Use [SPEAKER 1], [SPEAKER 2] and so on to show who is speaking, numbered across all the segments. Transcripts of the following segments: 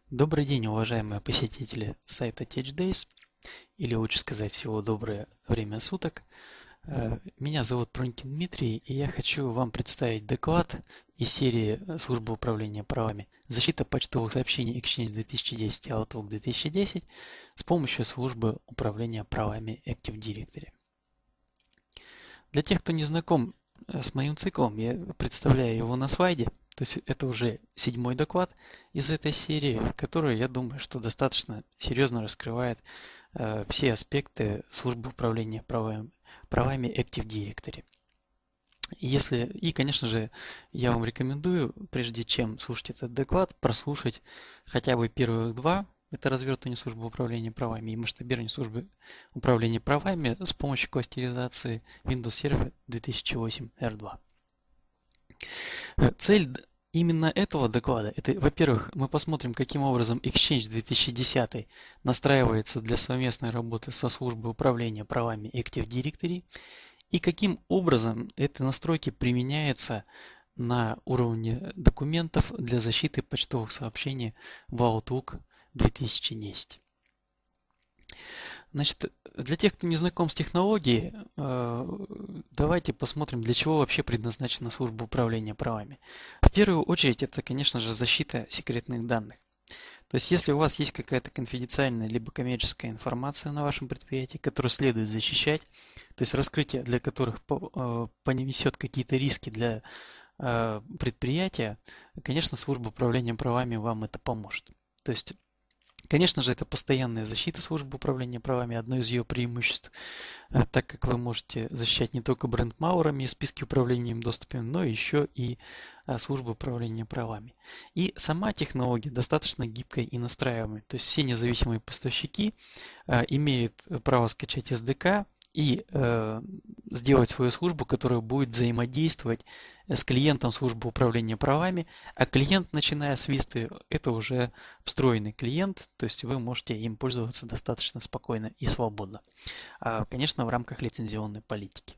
[SPEAKER 1] Добрый день, уважаемые посетители сайта TouchDays, или лучше сказать всего доброе время суток. Меня зовут Пронькин Дмитрий, и я хочу вам представить доклад из серии службы управления правами «Защита почтовых сообщений Exchange 2010 и Outlook 2010 с помощью службы управления правами Active Directory». Для тех, кто не знаком с моим циклом, я представляю его на слайде. То есть это уже 7-й доклад из этой серии, который, я думаю, что достаточно серьезно раскрывает все аспекты службы управления правами Active Directory. И, конечно же, я вам рекомендую, прежде чем слушать этот доклад, прослушать хотя бы первых два. Это развертывание службы управления правами и масштабирование службы управления правами с помощью кластеризации Windows Server 2008 R2. Цель именно этого доклада, это, во-первых, мы посмотрим, каким образом Exchange 2010 настраивается для совместной работы со службой управления правами Active Directory и каким образом эти настройки применяются на уровне документов для защиты почтовых сообщений в Outlook 2010. Значит, для тех, кто не знаком с технологией, давайте посмотрим, для чего вообще предназначена служба управления правами. В первую очередь, это, конечно же, защита секретных данных. То есть, если у вас есть какая-то конфиденциальная либо коммерческая информация на вашем предприятии, которую следует защищать, то есть раскрытие для которых понесет какие-то риски для предприятия, конечно, служба управления правами вам это поможет. То есть, конечно же, это постоянная защита службы управления правами, одно из ее преимуществ, так как вы можете защищать не только бренд-малверами и списки управления доступами, но еще и службу управления правами. И сама технология достаточно гибкая и настраиваемая. То есть все независимые поставщики имеют право скачать SDK и сделать свою службу, которая будет взаимодействовать с клиентом службы управления правами, а клиент, начиная с Висты, это уже встроенный клиент, то есть вы можете им пользоваться достаточно спокойно и свободно. Конечно, в рамках лицензионной политики.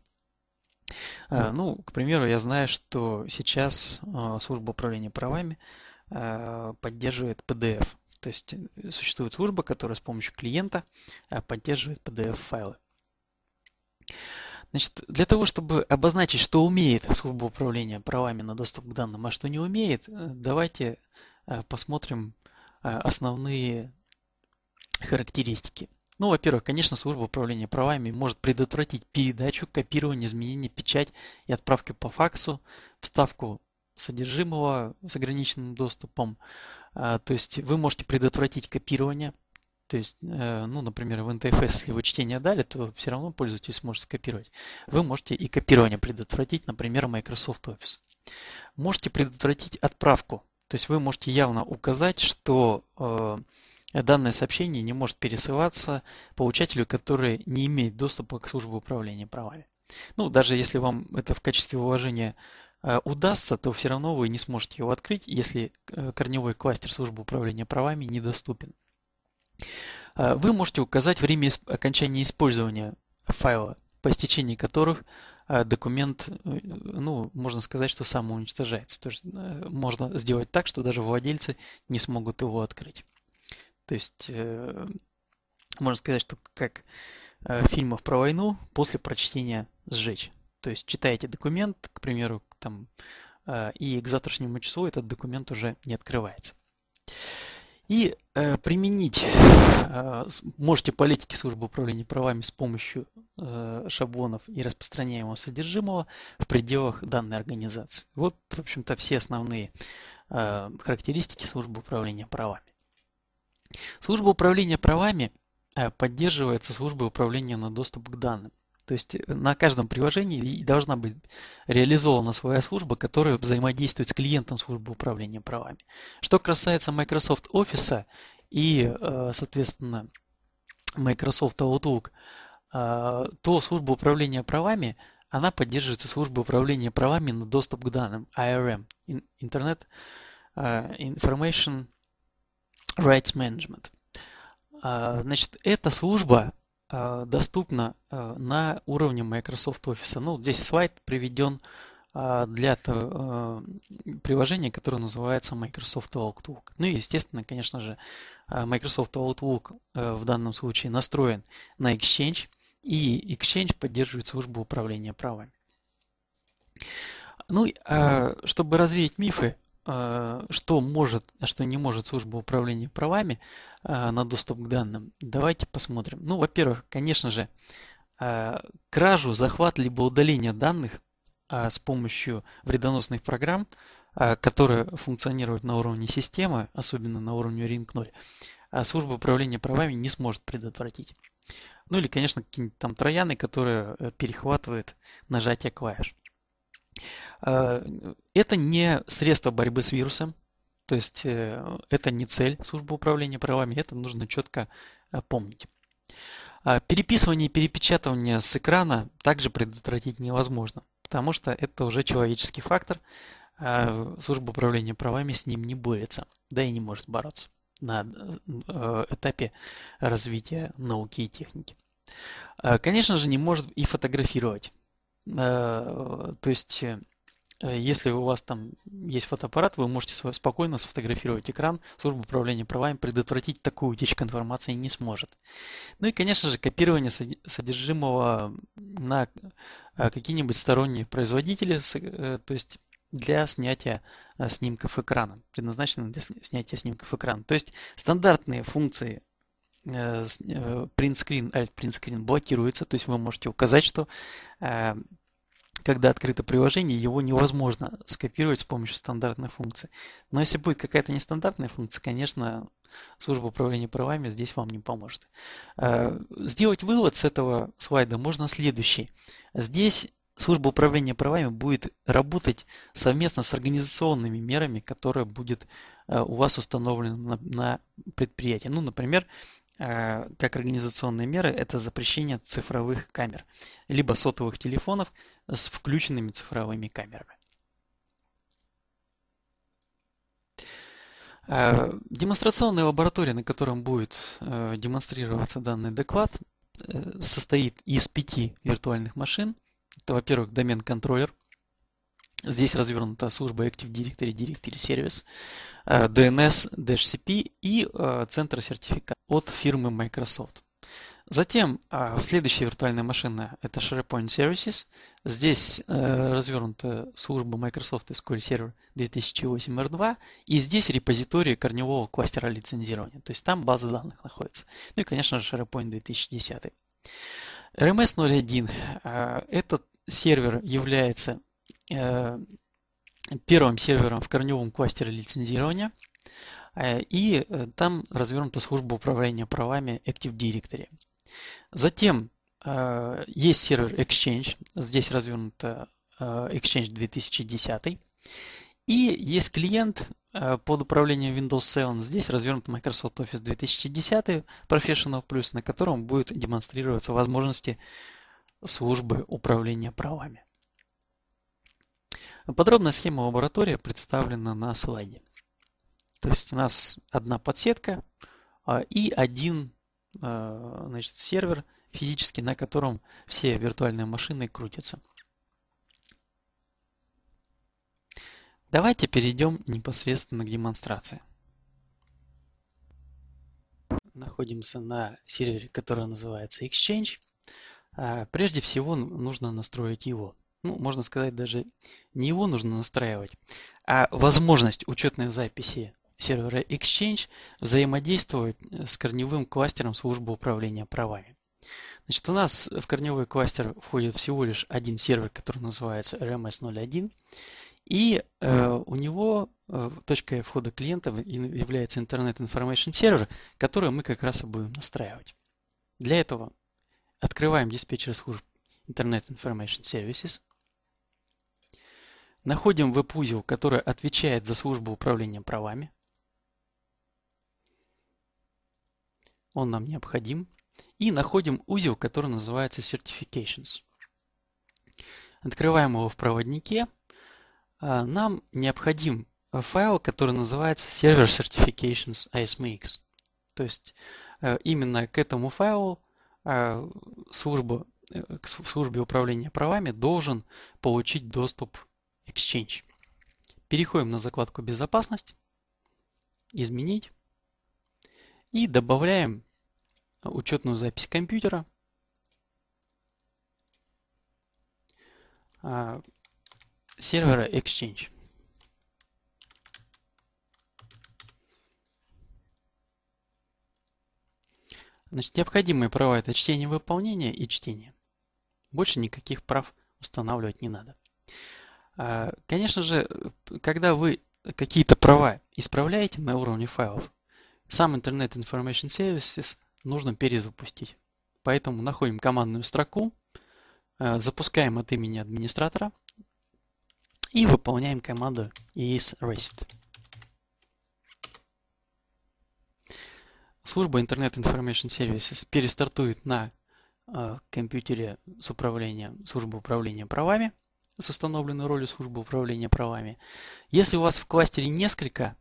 [SPEAKER 1] Ну, к примеру, я знаю, что сейчас служба управления правами поддерживает PDF. То есть существует служба, которая с помощью клиента поддерживает PDF-файлы. Значит, для того, чтобы обозначить, что умеет служба управления правами на доступ к данным, а что не умеет, давайте посмотрим основные характеристики. Ну, во-первых, конечно, служба управления правами может предотвратить передачу, копирование, изменение, печать и отправку по факсу, вставку содержимого с ограниченным доступом. То есть вы можете предотвратить копирование. То есть, ну, например, в NTFS, если вы чтение дали, то все равно пользователь сможет скопировать. Вы можете и копирование предотвратить, например, Microsoft Office. Можете предотвратить отправку. То есть вы можете явно указать, что данное сообщение не может пересылаться получателю, который не имеет доступа к службе управления правами. Ну, даже если вам это в качестве уважения удастся, то все равно вы не сможете его открыть, если корневой кластер службы управления правами недоступен. Вы можете указать время окончания использования файла, по истечении которых документ, ну, можно сказать, что самоуничтожается. То есть можно сделать так, что даже владельцы не смогут его открыть. То есть можно сказать, что как фильмов про войну после прочтения сжечь. То есть читаете документ, к примеру, там, и к завтрашнему числу этот документ уже не открывается. И применить можете политики службы управления правами с помощью шаблонов и распространяемого содержимого в пределах данной организации. Вот, в общем-то, все основные характеристики службы управления правами. Служба управления правами поддерживается службой управления на доступ к данным. То есть на каждом приложении должна быть реализована своя служба, которая взаимодействует с клиентом службы управления правами. Что касается Microsoft Office и, соответственно, Microsoft Outlook, то служба управления правами, она поддерживается службой управления правами на доступ к данным, IRM, Internet Information Rights Management. Значит, эта служба доступна на уровне Microsoft Office. Ну, здесь слайд приведен для приложения, которое называется Microsoft Outlook. Ну и, естественно, конечно же, Microsoft Outlook в данном случае настроен на Exchange, и Exchange поддерживает службу управления правами. Ну, чтобы развеять мифы, что может, а что не может служба управления правами на доступ к данным, давайте посмотрим. Ну, во-первых, конечно же, кражу, захват либо удаление данных с помощью вредоносных программ, которые функционируют на уровне системы, особенно на уровне Ring 0, служба управления правами не сможет предотвратить. Ну или, конечно, какие-нибудь там трояны, которые перехватывают нажатие клавиш. Это не средство борьбы с вирусом, то есть это не цель службы управления правами, это нужно четко помнить. Переписывание и перепечатывание с экрана также предотвратить невозможно, потому что это уже человеческий фактор, служба управления правами с ним не борется, да и не может бороться на этапе развития науки и техники. Конечно же, не может и фотографировать. То есть если у вас там есть фотоаппарат, вы можете спокойно сфотографировать экран. Служба управления правами предотвратить такую утечку информации не сможет. Ну и, конечно же, копирование содержимого на какие-нибудь сторонние производители, то есть для снятия снимков экрана, предназначены для снятия снимков экрана. То есть стандартные функции print screen, alt print screen блокируются, то есть вы можете указать, что когда открыто приложение, его невозможно скопировать с помощью стандартных функций. Но если будет какая-то нестандартная функция, конечно, служба управления правами здесь вам не поможет. Сделать вывод с этого слайда можно следующий. Здесь служба управления правами будет работать совместно с организационными мерами, которые будут у вас установлены на предприятии. Ну, например, как организационные меры, это запрещение цифровых камер, либо сотовых телефонов с включенными цифровыми камерами. Демонстрационная лаборатория, на котором будет демонстрироваться данный доклад, состоит из 5 виртуальных машин. Это, во-первых, домен-контроллер. Здесь развернута служба Active Directory, Directory Service, DNS, DHCP и центр сертификата от фирмы Microsoft. Затем следующая виртуальная машина это SharePoint Services. Здесь развернута служба Microsoft SQL Server 2008 R2. И здесь репозиторий корневого кластера лицензирования. То есть там база данных находится. Ну и, конечно же, SharePoint 2010. RMS 01. Этот сервер является первым сервером в корневом кластере лицензирования. И там развернута служба управления правами Active Directory. Затем есть сервер Exchange, здесь развернута Exchange 2010. И есть клиент под управлением Windows 7, здесь развернут Microsoft Office 2010 Professional Plus, на котором будут демонстрироваться возможности службы управления правами. Подробная схема лаборатории представлена на слайде. То есть у нас одна подсетка и один сервер физически, на котором все виртуальные машины крутятся. Давайте перейдем непосредственно к демонстрации. Находимся на сервере, который называется Exchange. Прежде всего нужно настроить его. Ну, можно сказать, даже не его нужно настраивать, а возможность учетной записи сервера Exchange взаимодействовать с корневым кластером службы управления правами. Значит, у нас в корневой кластер входит всего лишь один сервер, который называется RMS 01. И у него точкой входа клиента является Internet Information Server, который мы как раз и будем настраивать. Для этого открываем диспетчер служб Internet Information Services. Находим веб-узел, который отвечает за службу управления правами. Он нам необходим. И находим узел, который называется Certifications. Открываем его в проводнике. Нам необходим файл, который называется Server Certifications ASMX. То есть именно к этому файлу к службе управления правами должен получить доступ Exchange. Переходим на закладку «Безопасность», «Изменить» и добавляем учетную запись компьютера, сервера Exchange. Значит, необходимые права — это чтение, выполнение и чтение. Больше никаких прав устанавливать не надо. Конечно же, когда вы какие-то права исправляете на уровне файлов, сам Internet Information Services нужно перезапустить. Поэтому находим командную строку, запускаем от имени администратора и выполняем команду is-rest. Служба Internet Information Services перестартует на компьютере службы управления правами с установленной ролью службы управления правами. Если у вас в кластере несколько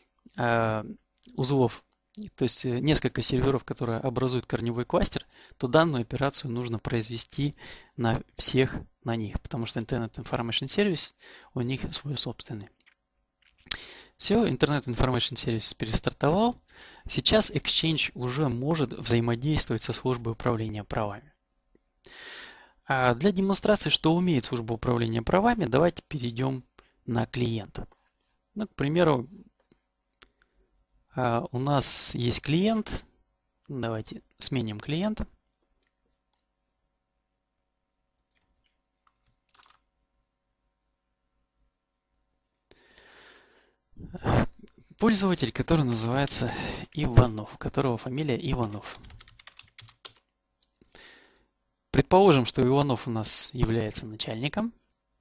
[SPEAKER 1] узлов, то есть несколько серверов, которые образуют корневой кластер, то данную операцию нужно произвести на всех на них, потому что Internet Information Service у них свой собственный. Все, Internet Information Service перестартовал. Сейчас Exchange уже может взаимодействовать со службой управления правами. Для демонстрации, что умеет служба управления правами, давайте перейдем на клиента. Ну, к примеру, у нас есть клиент. Давайте сменим клиента. Пользователь, который называется Иванов, у которого фамилия Иванов. Предположим, что Иванов у нас является начальником.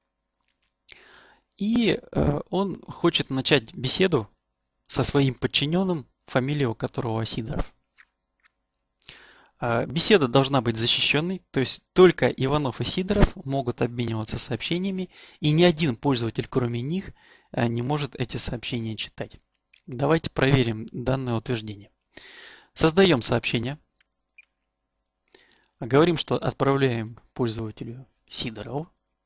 [SPEAKER 1] И он хочет начать беседу со своим подчиненным, фамилия у которого Сидоров. Беседа должна быть защищенной, то есть только Иванов и Сидоров могут обмениваться сообщениями, и ни один пользователь, кроме них, не может эти сообщения читать. Давайте проверим данное утверждение. Создаем сообщение. Говорим, что отправляем пользователю Сидорову.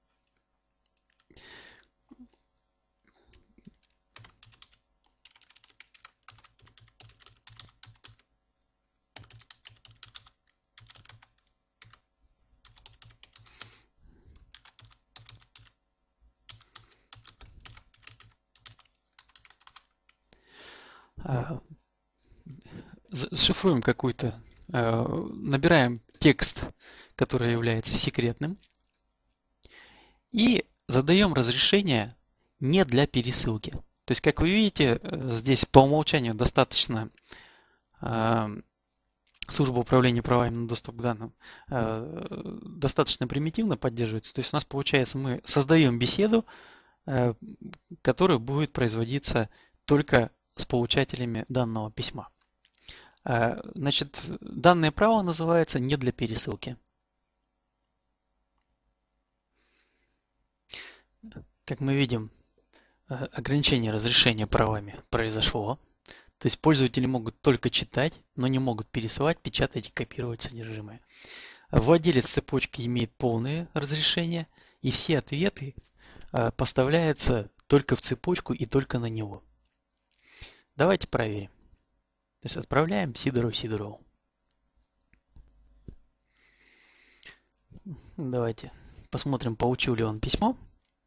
[SPEAKER 1] Зашифруем какой-то, набираем текст, который является секретным, и задаем разрешение не для пересылки. То есть, как вы видите, здесь по умолчанию достаточно служба управления правами на доступ к данным достаточно примитивно поддерживается. То есть у нас получается, мы создаем беседу, которая будет производиться только с получателями данного письма. Значит, данное право называется не для пересылки. Как мы видим, ограничение разрешения правами произошло. То есть пользователи могут только читать, но не могут пересылать, печатать и копировать содержимое. Владелец цепочки имеет полное разрешение, и все ответы поставляются только в цепочку и только на него. Давайте проверим. То есть отправляем Сидорову. Давайте посмотрим, получил ли он письмо.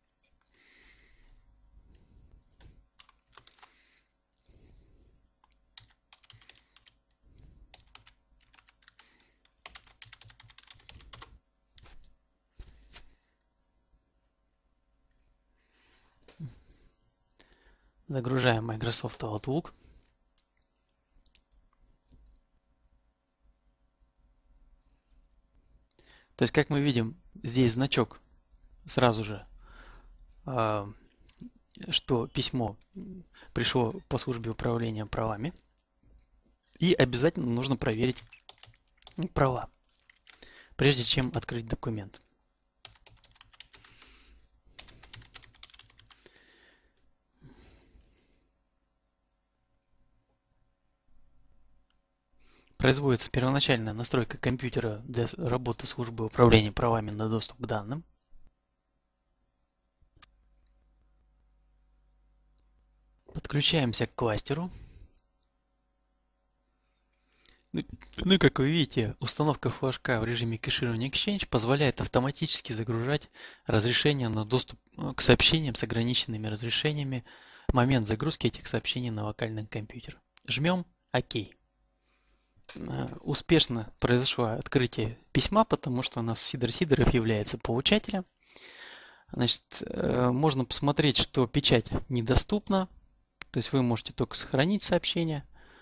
[SPEAKER 1] Загружаем Microsoft Outlook. То есть, как мы видим, здесь значок сразу же, что письмо пришло по службе управления правами. И обязательно нужно проверить права, прежде чем открыть документ. Производится первоначальная настройка компьютера для работы службы управления правами на доступ к данным. Подключаемся к кластеру. Ну, как вы видите, установка флажка в режиме кэширования Exchange позволяет автоматически загружать разрешение на доступ к сообщениям с ограниченными разрешениями в момент загрузки этих сообщений на локальный компьютер. Жмем ОК. Успешно произошло открытие письма, потому что у нас Сидор Сидоров является получателем. Значит, можно посмотреть, что печать недоступна, то есть вы можете только сохранить сообщение.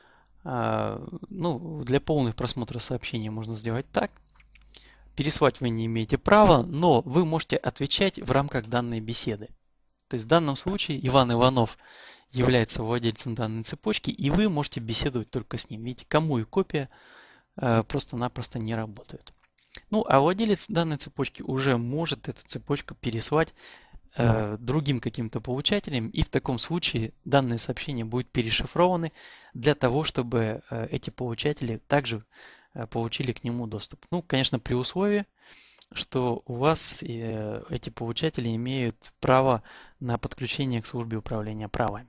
[SPEAKER 1] Ну, для полных просмотра сообщения можно сделать так. Переслать вы не имеете права, но вы можете отвечать в рамках данной беседы. То есть в данном случае Иван Иванов является владельцем данной цепочки, и вы можете беседовать только с ним. Видите, кому и копия просто-напросто не работают. Ну, а владелец данной цепочки уже может эту цепочку переслать другим каким-то получателям, и в таком случае данные сообщения будут перешифрованы для того, чтобы эти получатели также получили к нему доступ. Ну, конечно, при условии, что у вас эти получатели имеют право на подключение к службе управления правами.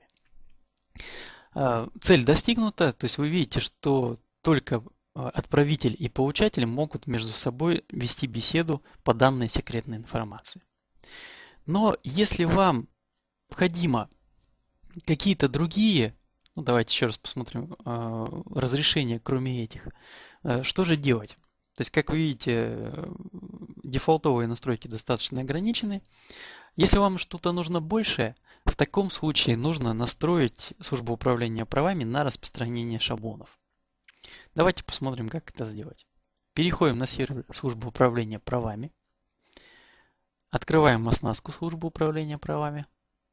[SPEAKER 1] Цель достигнута, то есть вы видите, что только отправитель и получатель могут между собой вести беседу по данной секретной информации. Но если вам необходимо какие-то другие, ну давайте еще раз посмотрим, разрешения, кроме этих, что же делать? То есть, как вы видите, дефолтовые настройки достаточно ограничены. Если вам что-то нужно большее, в таком случае нужно настроить службу управления правами на распространение шаблонов. Давайте посмотрим, как это сделать. Переходим на сервер службы управления правами. Открываем оснастку службы управления правами.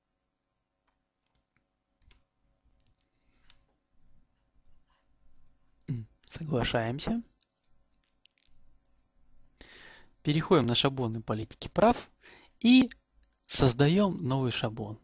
[SPEAKER 1] Соглашаемся. Переходим на шаблоны политики прав и создаем новый шаблон.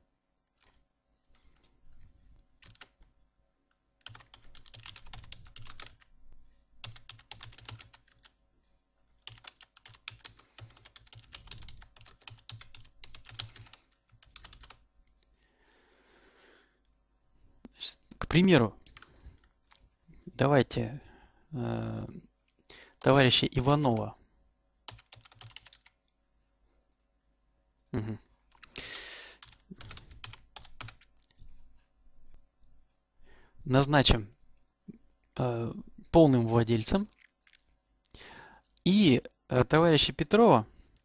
[SPEAKER 1] К примеру, давайте товарища Иванова. Назначим полным владельцем. И товарища Петрова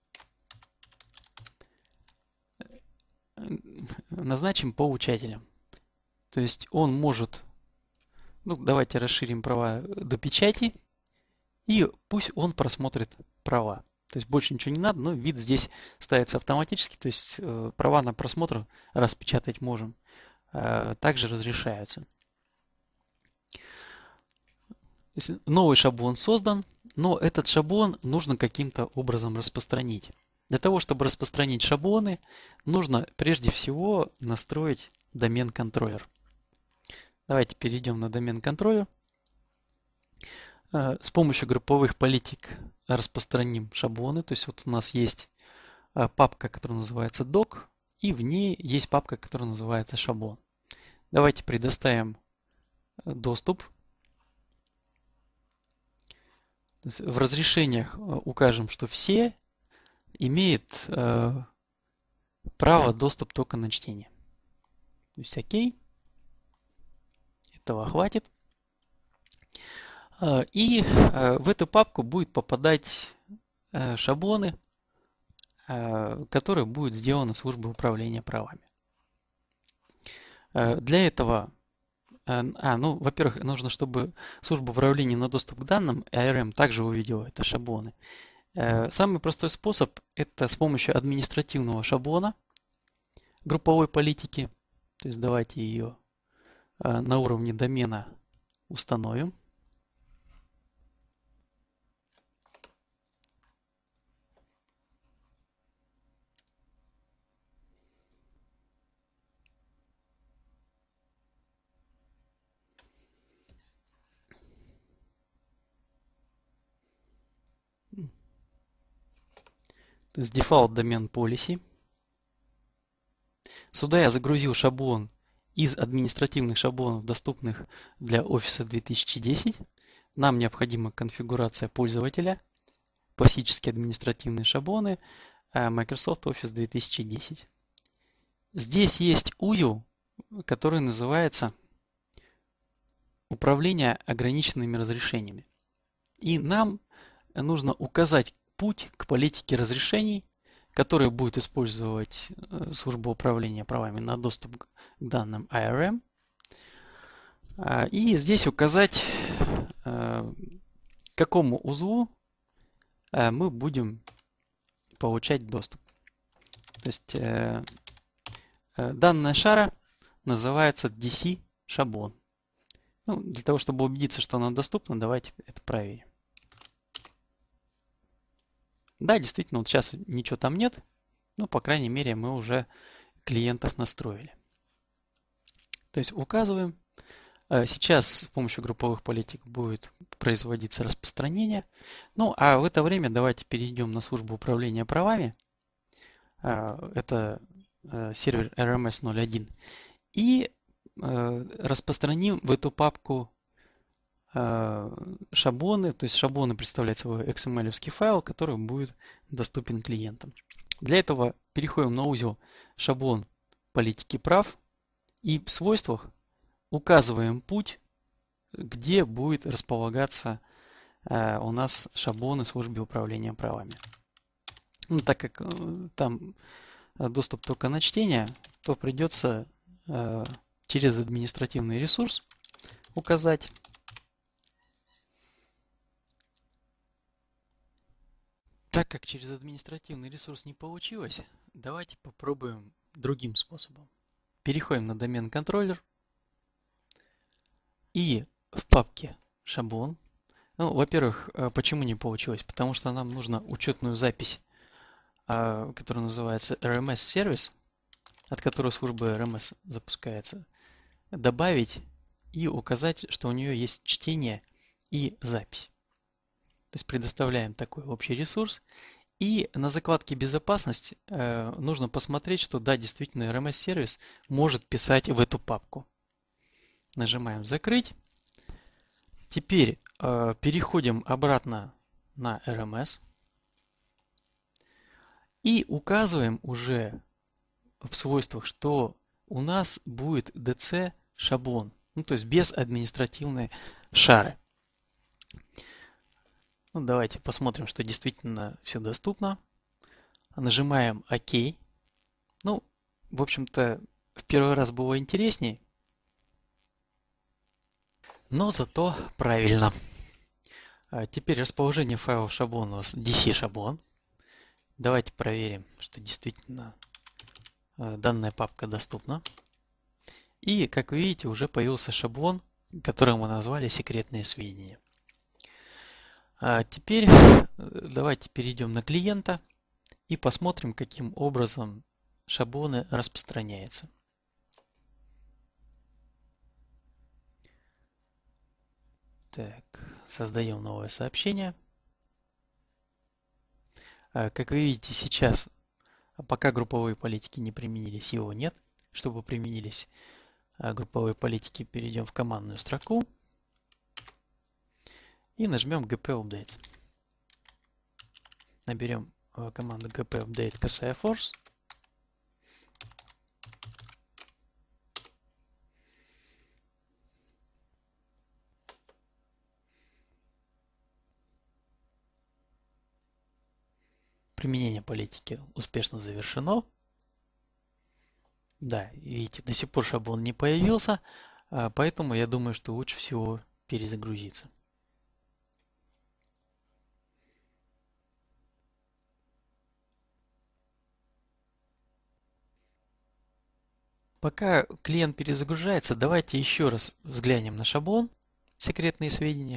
[SPEAKER 1] назначим получателем. То есть он может, ну давайте расширим права до печати, и пусть он просмотрит права. То есть больше ничего не надо, но вид здесь ставится автоматически, то есть права на просмотр распечатать можем, также разрешаются. То есть новый шаблон создан, но этот шаблон нужно каким-то образом распространить. Для того, чтобы распространить шаблоны, нужно прежде всего настроить домен-контроллер. Давайте перейдем на домен-контроллер. С помощью групповых политик распространим шаблоны. То есть вот у нас есть папка, которая называется doc, и в ней есть папка, которая называется шаблон. Давайте предоставим доступ. В разрешениях укажем, что все имеют право доступ только на чтение. То есть окей. Этого хватит. И в эту папку будет попадать шаблоны, которые будут сделаны службой управления правами. Для этого, ну, во-первых, нужно, чтобы служба управления на доступ к данным, ARM, также увидела это шаблоны. Самый простой способ – это с помощью административного шаблона групповой политики. То есть давайте ее на уровне домена установим. То есть default домен policy. Сюда я загрузил шаблон из административных шаблонов, доступных для Office 2010, нам необходима конфигурация пользователя, классические административные шаблоны Microsoft Office 2010. Здесь есть узел, который называется «Управление ограниченными разрешениями». И нам нужно указать путь к политике разрешений, который будет использовать служба управления правами на доступ к данным ARM. И здесь указать, к какому узлу мы будем получать доступ. То есть данная шара называется DC шаблон. Ну, для того, чтобы убедиться, что она доступна, давайте это проверим. Да, действительно, вот сейчас ничего там нет. Ну, по крайней мере, мы уже клиентов настроили. То есть указываем. Сейчас с помощью групповых политик будет производиться распространение. Ну, а в это время давайте перейдем на службу управления правами. Это сервер RMS 01. И распространим в эту папку шаблоны. То есть шаблоны представляют собой XML-овский файл, который будет доступен клиентам. Для этого переходим на узел шаблон политики прав и в свойствах указываем путь, где будет располагаться у нас шаблоны службы управления правами. Ну, так как там доступ только на чтение, то придется через административный ресурс указать. Так как через административный ресурс не получилось, давайте попробуем другим способом. Переходим на домен контроллер и в папке шаблон. Ну, во-первых, почему не получилось? Потому что нам нужно учетную запись, которая называется RMS сервис, от которой служба RMS запускается, добавить и указать, что у нее есть чтение и запись. То есть предоставляем такой общий ресурс. И на закладке «Безопасность» нужно посмотреть, что да, действительно RMS-сервис может писать в эту папку. Нажимаем «Закрыть». Теперь переходим обратно на RMS. И указываем уже в свойствах, что у нас будет DC шаблон. Ну, то есть без административной шары. Ну, давайте посмотрим, что действительно все доступно. Нажимаем ОК. Ну, в общем-то, в первый раз было интересней, но зато правильно. Теперь расположение файлов шаблона у нас DC шаблон. Давайте проверим, что действительно данная папка доступна. И, как вы видите, уже появился шаблон, который мы назвали «Секретные сведения». Теперь давайте перейдем на клиента и посмотрим, каким образом шаблоны распространяются. Так, создаем новое сообщение. Как вы видите, сейчас, пока групповые политики не применились, его нет. Чтобы применились групповые политики, перейдем в командную строку и нажмем GP Update. Наберем команду GP Update ksi force. Применение политики успешно завершено. Да, видите, до сих пор шаблон не появился, поэтому я думаю, что лучше всего перезагрузиться. Пока клиент перезагружается, давайте еще раз взглянем на шаблон «Секретные сведения».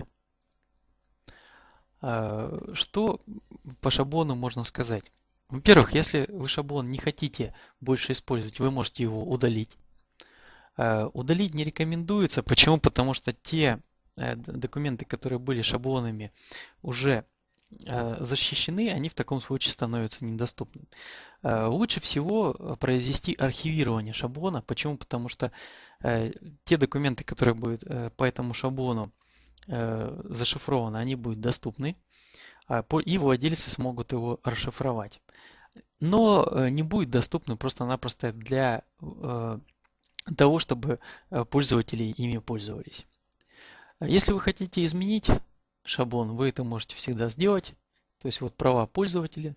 [SPEAKER 1] Что по шаблону можно сказать? Во-первых, если вы шаблон не хотите больше использовать, вы можете его удалить. Удалить не рекомендуется. Почему? Потому что те документы, которые были шаблонами, уже защищены, они в таком случае становятся недоступны. Лучше всего произвести архивирование шаблона. Почему? Потому что те документы, которые будут по этому шаблону зашифрованы, они будут доступны, и владельцы смогут его расшифровать. Но не будет доступны просто-напросто для того, чтобы пользователи ими пользовались. Если вы хотите изменить шаблон, вы это можете всегда сделать. То есть вот права пользователя.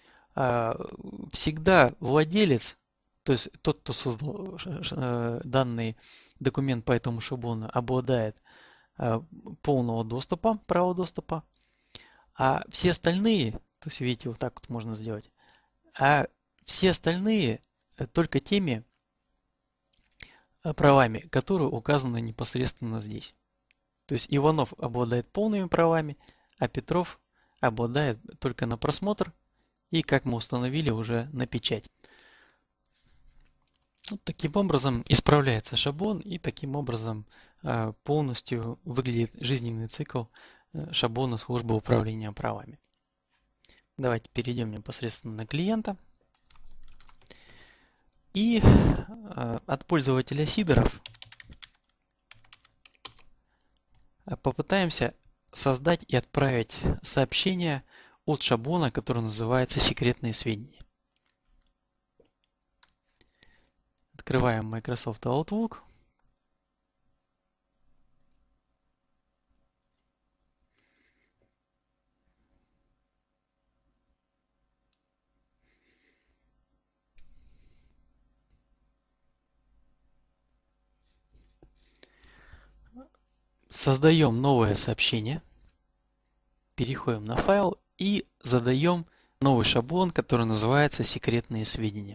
[SPEAKER 1] Всегда владелец, то есть тот, кто создал данный документ по этому шаблону, обладает полного доступа, права доступа. А все остальные, то есть видите, вот так вот можно сделать, а все остальные только теми правами, которые указаны непосредственно здесь. То есть Иванов обладает полными правами, а Петров обладает только на просмотр и, как мы установили, уже на печать. Вот таким образом исправляется шаблон, и таким образом полностью выглядит жизненный цикл шаблона службы управления правами. Давайте перейдем непосредственно на клиента. И от пользователя Сидоров попытаемся создать и отправить сообщение от шаблона, который называется «Секретные сведения». Открываем Microsoft Outlook. Создаем новое сообщение. Переходим на файл и задаем новый шаблон, который называется «Секретные сведения».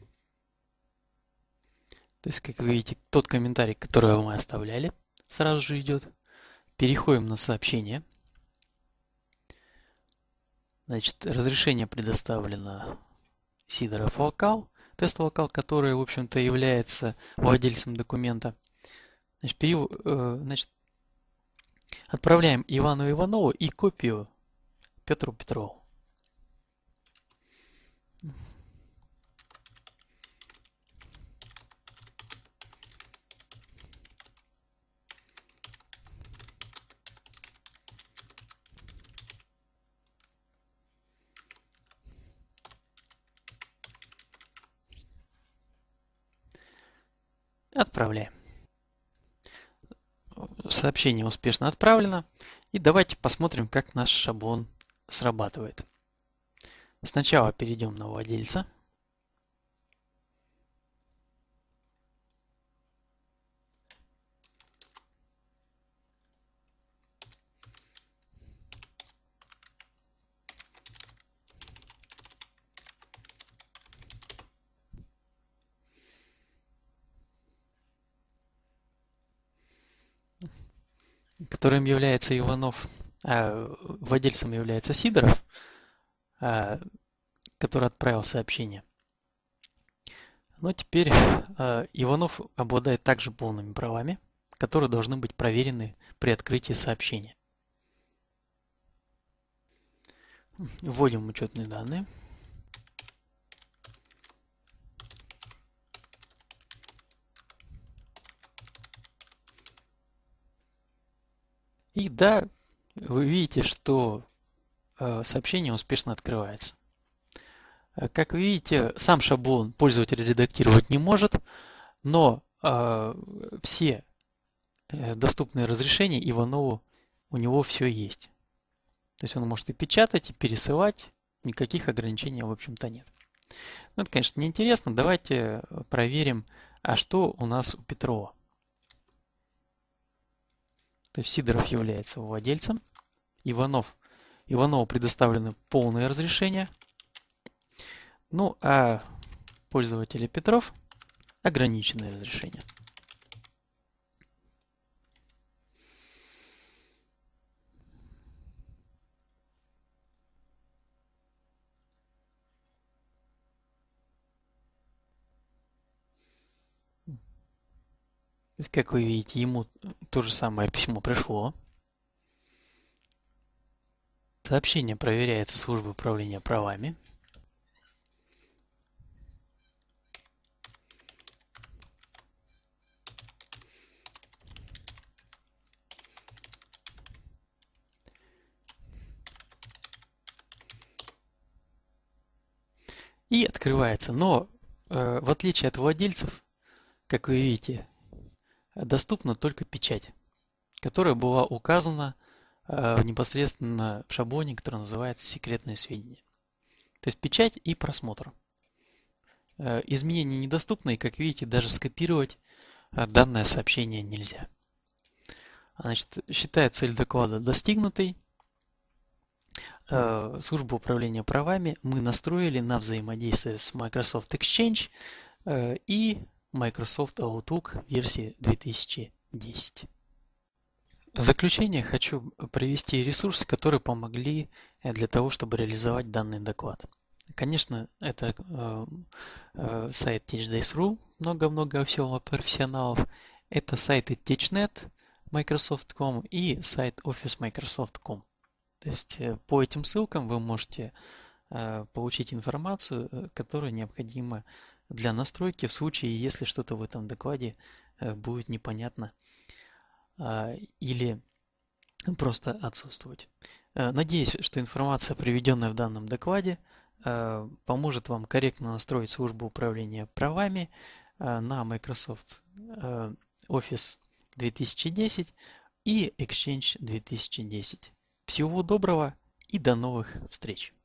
[SPEAKER 1] То есть, как вы видите, тот комментарий, который мы оставляли, сразу же идет. Переходим на сообщение. Значит, разрешение предоставлено Сидоров Вокал, тест Вокал, который, в общем-то, является владельцем документа. Значит, отправляем Ивану Иванову и копию Петру Петрову. Отправляем. Сообщение успешно отправлено. И давайте посмотрим, как наш шаблон срабатывает. Сначала перейдем на владельца. Которым является Иванов, владельцем является Сидоров, который отправил сообщение. Но теперь Иванов обладает также полными правами, которые должны быть проверены при открытии сообщения. Вводим учетные данные. И да, вы видите, что сообщение успешно открывается. Как видите, сам шаблон пользователь редактировать не может, но все доступные разрешения Иванову у него все есть. То есть он может и печатать, и пересылать, никаких ограничений, в общем-то, нет. Ну, это, конечно, неинтересно. Давайте проверим, а что у нас у Петрова. То есть Сидоров является владельцем, Иванову предоставлены полные разрешения, ну а пользователя Петров ограниченные разрешения. То есть, как вы видите, ему то же самое письмо пришло. Сообщение проверяется службой управления правами. И открывается. Но в отличие от владельцев, как вы видите, доступна только печать, которая была указана непосредственно в шаблоне, который называется «Секретные сведения». То есть печать и просмотр. Изменения недоступны, и, как видите, даже скопировать данное сообщение нельзя. Значит, считая цель доклада достигнутой, службу управления правами мы настроили на взаимодействие с Microsoft Exchange и Microsoft Outlook версии 2010. В заключение хочу привести ресурсы, которые помогли для того, чтобы реализовать данный доклад. Конечно, это сайт TeachDays.ru, много-много всего профессионалов. Это сайты TeachNet, Microsoft.com и сайт OfficeMicrosoft.com. То есть по этим ссылкам вы можете получить информацию, которая необходима для настройки в случае, если что-то в этом докладе будет непонятно или просто отсутствовать. Надеюсь, что информация, приведенная в данном докладе, поможет вам корректно настроить службу управления правами на Microsoft Office 2010 и Exchange 2010. Всего доброго и до новых встреч!